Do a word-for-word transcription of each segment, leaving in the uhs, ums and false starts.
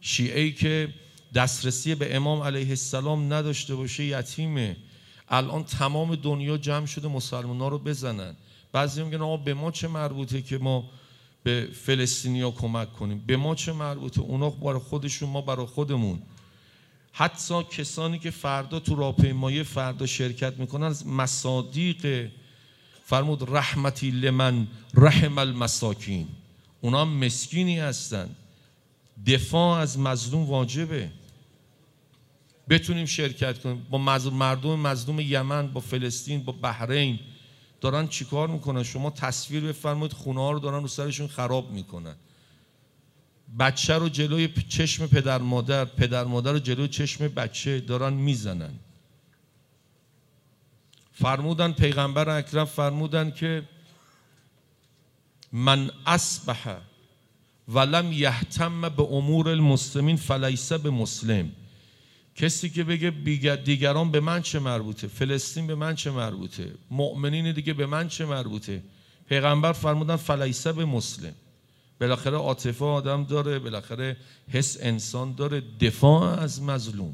شیعه‌ای که دسترسی به امام علیه السلام نداشته باشه یتیمه. الان تمام دنیا جمع شده مسلمان‌ها رو بزنن. بعضی میگن آقا به ما چه مربوطه که ما به فلسطینیا کمک کنیم؟ به ما چه مربوطه؟ اونا برای خودشون، ما برای خودمون. حتی کسانی که فردا تو راهپیمایی فردا شرکت میکنن از مصادیق فرمود رحمتی لمن رحم المساکین، اونا مسکینی هستن. دفاع از مظلوم واجبه. بتونیم شرکت کنیم. با مردم مظلوم یمن، با فلسطین، با بحرین دارن چیکار میکنن؟ شما تصویر بفرمایید، خونه ها رو دارن رو سرشون خراب میکنن. بچه رو جلوی چشم پدر مادر، پدر مادر رو جلوی چشم بچه دارن میزنن. فرمودن پیغمبر اکرم فرمودن که من اصبح ولم یهتم به امور المسلمین فلیس به مسلم. کسی که بگه دیگران به من چه مربوطه، فلسطین به من چه مربوطه، مؤمنین دیگه به من چه مربوطه، پیغمبر فرمودن فلیس به مسلم. بالاخره عاطفه آدم داره، بالاخره حس انسان داره. دفاع از مظلوم،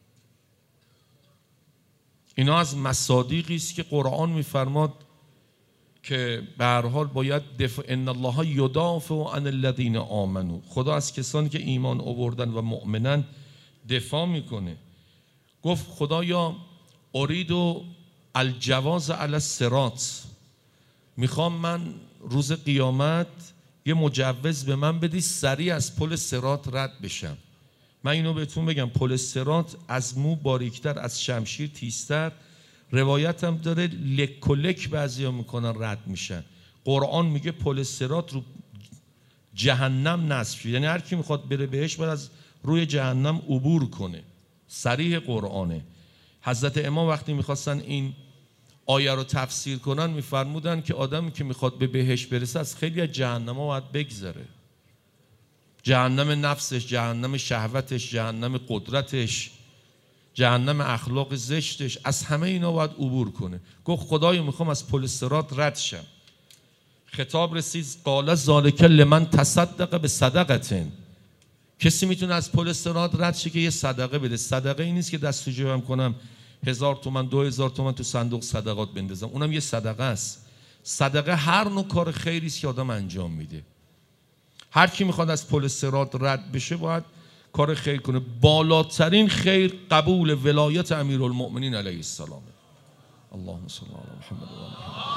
اینا از مصادیقی است که قرآن میفرماد که به هر حال باید دفاع. ان الله یدافع عن الذین آمنوا، خدا از کسانی که ایمان آوردن و مؤمنن دفاع میکنه. گفت خدایا ارید الجواز علی الصراط، میخوام من روز قیامت یه مجوز به من بدی سریع از پل صراط رد بشم. من اینو بهتون بگم، پل صراط از مو باریکتر، از شمشیر تیزتر. روایت هم داره لک و لک بعضیا میکنن رد میشن. قرآن میگه پل صراط رو جهنم نصب شد، یعنی هر کی میخواد بره بهش باید از روی جهنم عبور کنه. صریح قرآنه. حضرت امام وقتی میخواستن این آیه رو تفسیر کنن میفرمودن که آدمی که میخواد به بهش برسه از خیلی از جهنم ها باید بگذره. جهنم نفسش، جهنم شهوتش، جهنم قدرتش، جهنم اخلاق زشتش، از همه اینا باید عبور کنه. گفت خدایا میخوام از پل صراط رد شم. خطاب رسید قال ذالک لمن تصدق به صدقه. کسی میتونه از پل صراط رد شه که یه صدقه بده. صدقه این نیست که دست تو جیبم کنم هزار تومن دو هزار تومن تو صندوق صدقات بندازم، اونم یه صدقه است. صدقه هر نوع کار خیری است که آدم انجام میده. هر کی میخواد از پل صراط رد بشه باید کار خیر کنه. بالاترین خیر قبول ولایت امیرالمؤمنین علیه السلام. اللهم صل علی محمد و آل محمد.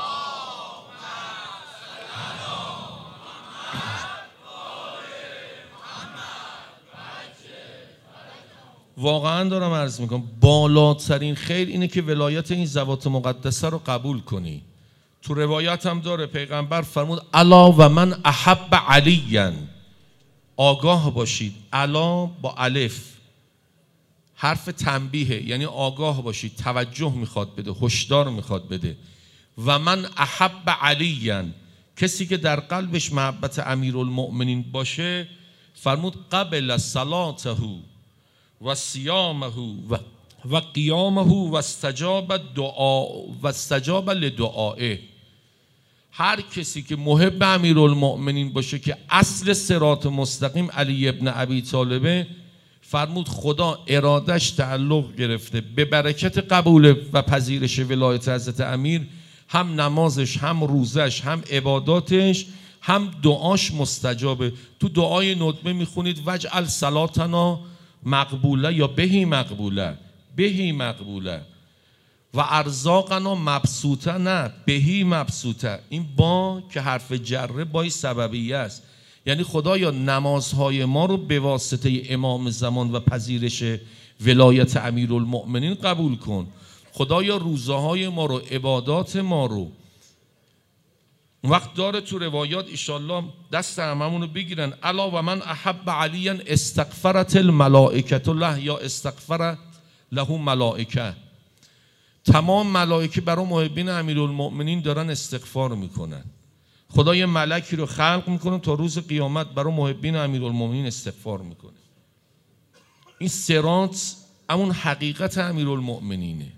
واقعا دارم عرض میکنم بالاترین خیر اینه که ولایت این ذوات مقدسه رو قبول کنی. تو روایت هم داره پیغمبر فرمود الا و من احب علیاً، آگاه باشید. الا با الف حرف تنبیه، یعنی آگاه باشید، توجه میخواد بده، هشدار میخواد بده. و من احب علیاً، کسی که در قلبش محبت امیرالمؤمنین باشه فرمود قبل صلاته و صیامه و و قیامه و استجاب دعا و استجاب لدعائه. هر کسی که محب امیرالمؤمنین باشه که اصل صراط مستقیم علی ابن ابی طالبه، فرمود خدا ارادش تعلق گرفته به برکت قبول و پذیرش ولایت حضرت امیر، هم نمازش، هم روزش، هم عباداتش، هم دعاش مستجابه. تو دعای ندبه میخونید وجعل صلاتنا مقبوله یا بهی مقبوله، بهی مقبوله و ارزاقنا مبسوطه، نه بهی مبسوطه. این با که حرف جره بای سببیه است، یعنی خدایا نمازهای ما رو به واسطه امام زمان و پذیرش ولایت امیرالمؤمنین قبول کن. خدایا روزهای ما رو، عبادات ما رو. اون وقت داره تو روایات ایشالله دست هممون رو بگیرن الا و من احب علیاً استغفرت الملائکه له یا استغفر له ملائکه. تمام ملائکه برای محبین امیرالمؤمنین دارن استغفار میکنن. خدا یه ملکی رو خلق میکنه تا روز قیامت برای محبین امیرالمؤمنین استغفار میکنه. این صراط همون حقیقت امیرالمؤمنینه.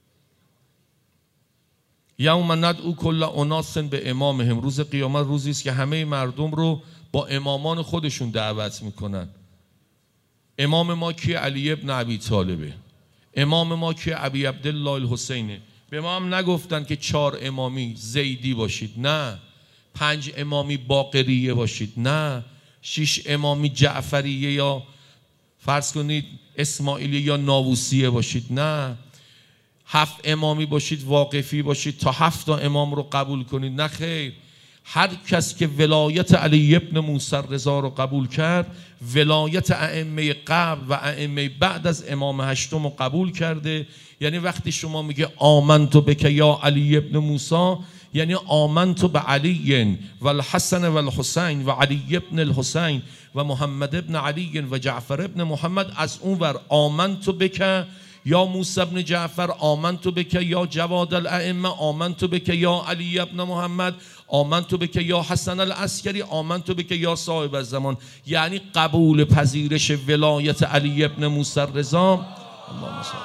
یوم ندعو کل اناس به امامهم، روز قیامت روزی است که همه مردم رو با امامان خودشون دعوت میکنن. امام ما کی؟ علی ابن ابی طالبه. امام ما کی؟ ابی عبدالله الحسینه. به ما هم نگفتن که چهار امامی زیدی باشید، نه. پنج امامی باقریه باشید، نه. شش امامی جعفریه یا فرض کنید اسماعیلیه یا ناووسیه باشید، نه. هفت امامی باشید، واقفی باشید تا هفت تا امام رو قبول کنید، نه خیر. هر کس که ولایت علی ابن موسی رضا رو قبول کرد، ولایت ائمه قبل و ائمه بعد از امام هشتم رو قبول کرده. یعنی وقتی شما میگه آمنت بک یا علی ابن موسی، یعنی آمنت به علی و الحسن و الحسین و علی ابن الحسین و محمد ابن علی و جعفر ابن محمد. از اون ور آمنت بک یا موسی ابن جعفر، آمنت بک یا جواد الائمه، آمنت بک یا علی ابن محمد، آمنت بک یا حسن العسکری، آمنت بک یا صاحب الزمان. یعنی قبول پذیرش ولایت علی ابن موسی رضا. اللهم صل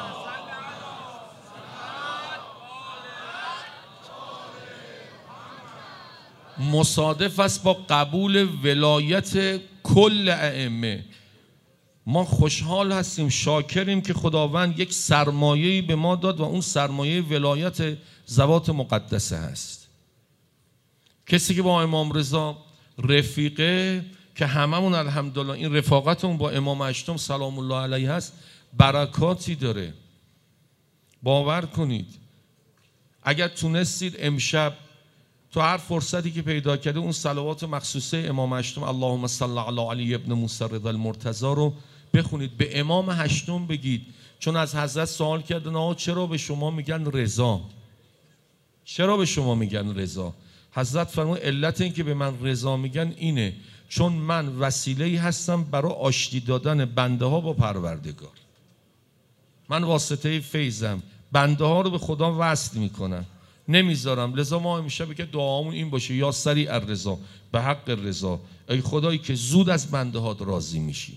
مصادف است با قبول ولایت کل ائمه. ما خوشحال هستیم، شاکریم که خداوند یک سرمایه‌ای به ما داد و اون سرمایه ولایت ذوات مقدسه هست. کسی که با امام رضا رفیقه، که هممون الحمدلله این رفاقتمون با امام هشتم سلام الله علیه هست، برکاتی داره. باور کنید اگر تونستید امشب تو هر فرصتی که پیدا کرده اون صلوات مخصوصه امام هشتم اللهم صل علی علی ابن موسی رضا المرتضی رو بخونید، به امام هشتم بگید. چون از حضرت سوال کردن آقا چرا به شما میگن رضا؟ چرا به شما میگن رضا؟ حضرت فرمود علت این که به من رضا میگن اینه چون من وسیله‌ای هستم برای آشتی دادن بنده ها با پروردگار. من واسطه فیضم، بنده ها رو به خدا وصل میکنم، نمیذارم. لذا ما همیشه بگه دعامون این باشه یا سریع الرضا، به حق رضا. ای خدایی که زود از بنده ها راضی میشی.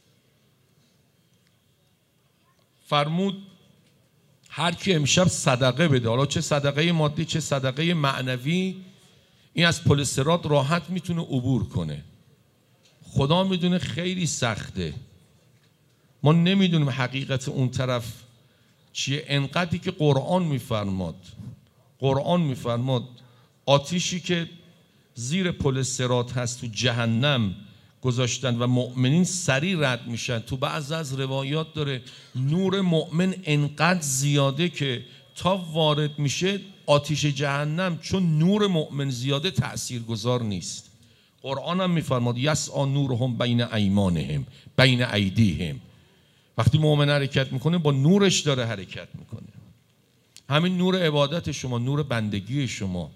فرمود هر کی امشب صدقه بده، حالا چه صدقه مادی چه صدقه معنوی، این از پل صراط راحت میتونه عبور کنه. خدا میدونه خیلی سخته، ما نمیدونیم حقیقت اون طرف چیه. انقدری که قرآن میفرماد، قرآن میفرماد آتیشی که زیر پل صراط هست تو جهنم گذاشتن و مؤمنین سریع رد میشن. تو بعض از روایات داره نور مؤمن انقدر زیاده که تا وارد میشه آتیش جهنم، چون نور مؤمن زیاده تأثیرگذار نیست. قرآن هم میفرماد یسعی نورهم بین ایمانهم بین ایدیهم. وقتی مؤمن حرکت میکنه با نورش داره حرکت میکنه. همین نور عبادت شما، نور بندگی شما.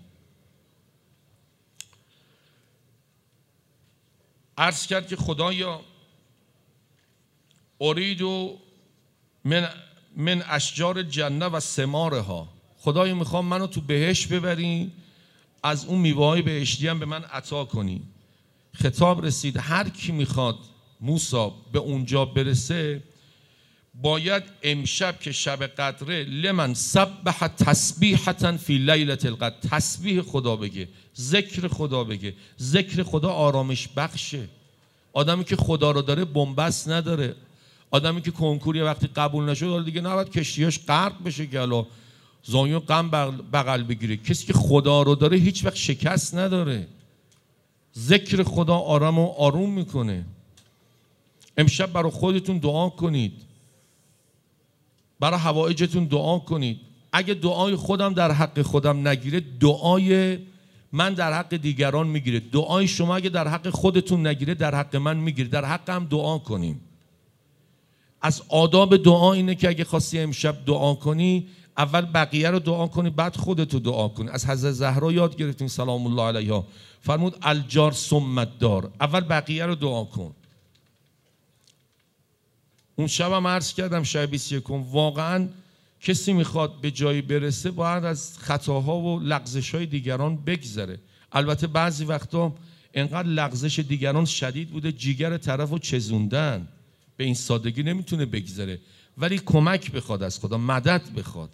عرض کرد که خدایا ارید و من من اشجار جنه و ثمارها، خدایا میخوام منو تو بهشت ببری، از اون میوه‌های بهشتی هم به من عطا کنی. خطاب رسید هر کی میخواد موسی به اونجا برسه باید امشب که شب قدره لمن سبح تسبیحة فی لیلة القدر، تسبیح خدا بگه، ذکر خدا بگه. ذکر خدا آرامش بخشه. آدمی که خدا رو داره بنبست نداره. آدمی که کنکوری وقتی قبول نشد دیگه نباید کشتیاش غرق بشه که الان زانیو غم بغل بگیره. کسی که خدا رو داره هیچ وقت شکست نداره. ذکر خدا آرام و آروم میکنه. امشب برای خودتون دعا کنید، برای حوائجتون دعا کنید. اگه دعای خودم در حق خودم نگیره، دعای من در حق دیگران میگیره. دعای شما اگه در حق خودتون نگیره، در حق من میگیره. در حق هم دعا کنیم. از آداب دعا اینه که اگه خواستی امشب دعا کنی، اول بقیه رو دعا کنی، بعد خودتو دعا کنی. از حضرت زهرا یاد گرفتیم سلام الله علیها، فرمود الجار ثم الدار، اول بقیه رو دعا کن. اون شبم عرض کردم شب بیست و یکم، واقعا کسی میخواد به جایی برسه باید از خطاها و لغزش‌های دیگران بگذره. البته بعضی وقتا انقدر لغزش دیگران شدید بوده جیگر طرفو چزوندن، به این سادگی نمیتونه بگذره، ولی کمک بخواد از خدا، مدد بخواد.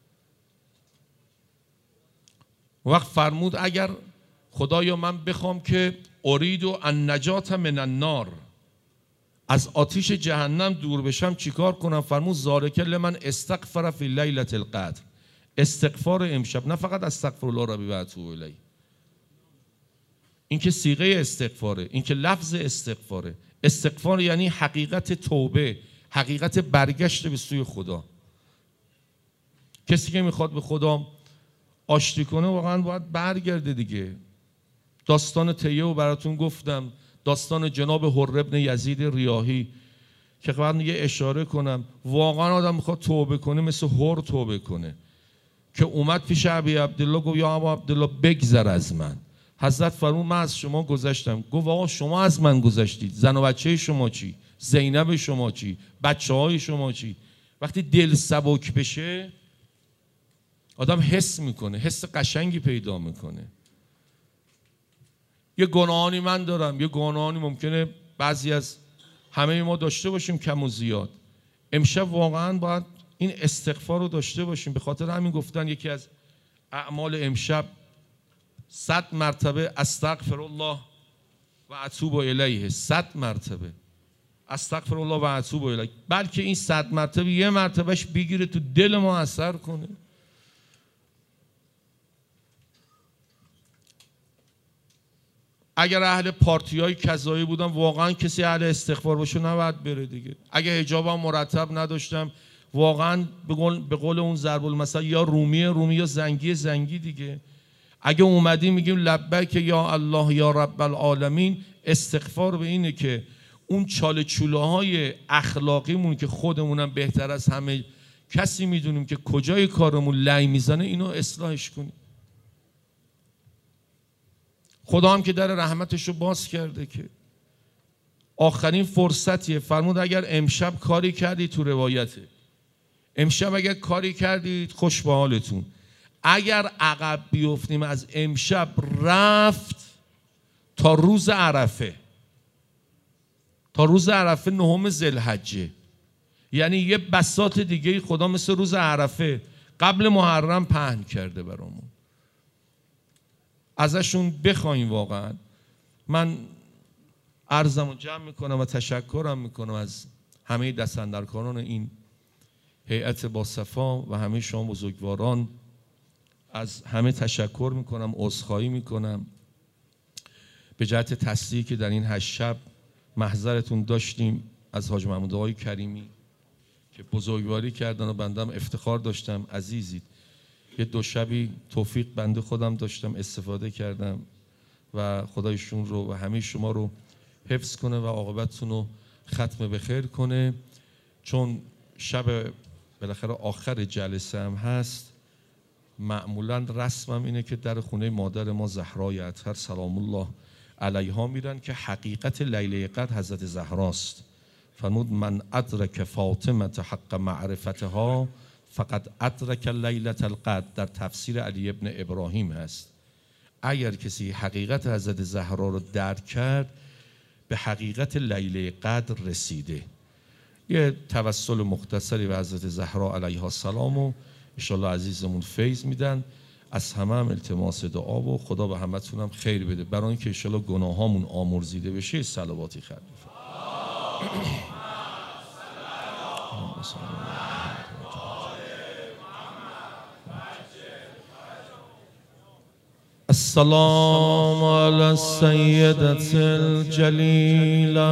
وقت فرمود اگر خدایا من بخوام که ارید و النجات من النار، از آتیش جهنم دور بشم چیکار کنم؟ فرمود ذالک لمن استغفر فی لیلة القدر. استغفار امشب، نه فقط استغفر الله ربی و اتوب الیه، این که صیغه استغفاره، این که لفظ استغفاره. استغفار یعنی حقیقت توبه، حقیقت برگشت به سوی خدا. کسی که میخواد به خدا آشتی کنه واقعا باید برگرده دیگه. داستان تیه رو براتون گفتم، داستان جناب حر ابن یزید ریاحی که فقط یه اشاره کنم. واقعا آدم میخواد توبه کنه مثل حر توبه کنه که اومد پیش ابی عبدالله گفت یا ابا عبدالله بگذر از من. حضرت فرمود من از شما گذشتم. گفت آقا شما از من گذشتید، زن و بچه شما چی؟ زینب شما چی؟ بچه های شما چی؟ وقتی دل سبک بشه آدم حس میکنه، حس قشنگی پیدا میکنه. یه گناهانی من دارم، یه گناهانی ممکنه بعضی از همه ما داشته باشیم کم و زیاد. امشب واقعا باید این استغفار رو داشته باشیم. به خاطر همین گفتن یکی از اعمال امشب صد مرتبه استغفر الله و اتوب الیه. صد مرتبه استغفر الله و اتوب الیه. بلکه این صد مرتبه یه مرتبهش بگیره تو دل ما اثر کنه. اگر اهل پارتی های کذایی بودم واقعا کسی اهل استغفار باشه نباید بره دیگه. اگه حجابم مرتب نداشتم واقعا به قول, به قول اون ضرب المثل یا رومی رومی یا زنگی زنگی دیگه. اگه اومدیم میگیم لبیک یا الله یا رب العالمین، استغفار به اینه که اون چاله چوله های اخلاقیمون که خودمونم بهتر از همه کسی میدونیم که کجای کارمون لای میزنه اینو اصلاحش کنیم. خدا هم که در رحمتش رو باز کرده که آخرین فرصتیه. فرمود اگر امشب کاری کردید، تو روایته امشب اگر کاری کردید خوش به حالتون. اگر عقب بیفتیم از امشب رفت تا روز عرفه، تا روز عرفه نهم ذوالحجه، یعنی یه بساط دیگه خدا مثل روز عرفه قبل محرم پهن کرده برامون. ازشون بخوایم. واقعا من عرضمو جمع میکنم و تشکرم میکنم از همه دستاندرکاران این هیئت با صفا و همه شما بزرگواران. از همه تشکر میکنم، عذرخواهی میکنم به جهت تصدیقی که در این هشت شب محضرتون داشتیم از حاج محمود آقای کریمی که بزرگواری کردن و بندم افتخار داشتم. عزیزید، یه دو شبی توفیق بنده خودم داشتم استفاده کردم و خدایشون رو و همه شما رو حفظ کنه و عاقبتتون رو ختم به خیر کنه. چون شب بالاخره آخر جلسه هم هست، معمولا رسمم اینه که در خونه مادر ما زهرای اطهر سلام الله علیها میرن که حقیقت لیله قدر حضرت زهراست. فرمود من ادرک فاطمه حق معرفتها فقط ادرک لیلة القدر، در تفسیر علی ابن ابراهیم هست. اگر کسی حقیقت حضرت زهرا رو درک کرد به حقیقت لیله قدر رسیده. یه توسل مختصری به حضرت زهرا علیها السلام و انشالله عزیزمون فیض میدن. از همه هم التماس دعا و خدا به همتون هم خیر بده. برای اینکه انشالله گناهامون آمرزیده بشه صلواتی خیر بفرمایید. السلام علی السیدة الجلیلة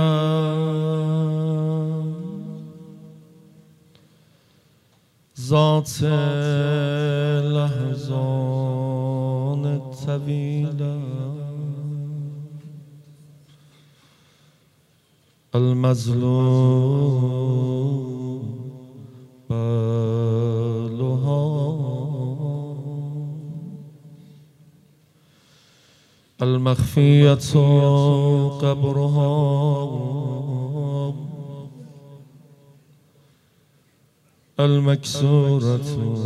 ذات لحظان الطویلة المظلوم بالها المخفية قبرها المكسورة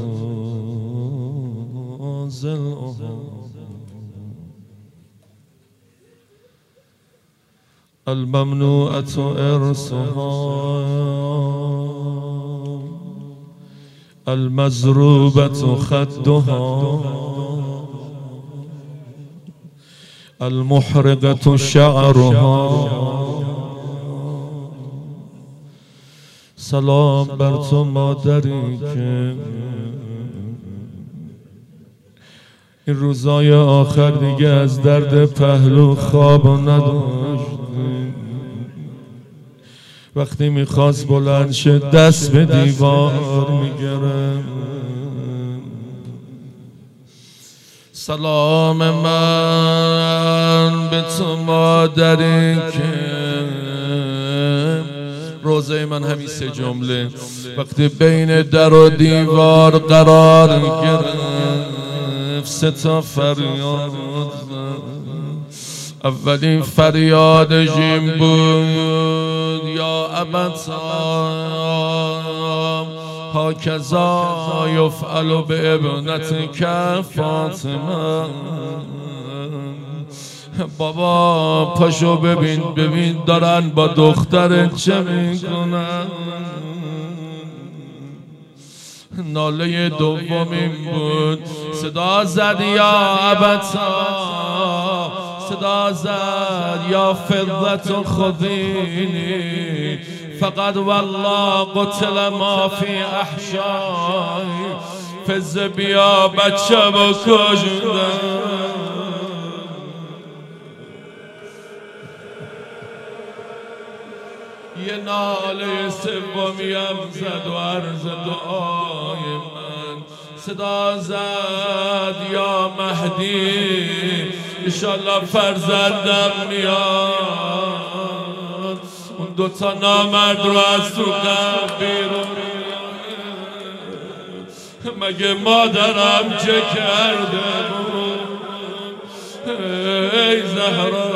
ضلعها الممنوعة إرثها المزروبة خدها المحرقة شعرها سلام بر تو مادری که این روزای آخر دیگه از درد پهلو خواب نداشت. وقتی میخواست بلند شه دست به دیوار میگرم. سلام من به تو مادری که روزه من همین سه جمله وقتی بین در و دیوار قرار گرفت سه تا فریاد. اولین فریادش این بود یا ابتا هاکذا یفعل به ابنتک فاطمه. بابا پاشو ببین ببین دارن با دخترت چه میکنن. ناله دومین بود صدا زد یا ابتا، صدا زد یا فضت خذینی فقد والله قتل ما فی احشای. فز بیا بچه با کجدن. یه ناله سومیم زد و عرض دعای من صدا زد یا مهدی انشالله فرزندم میاد. اون دوتا نامرد رو از تو قلب بیرون مگه مادرم چه کرده بود ای زهرا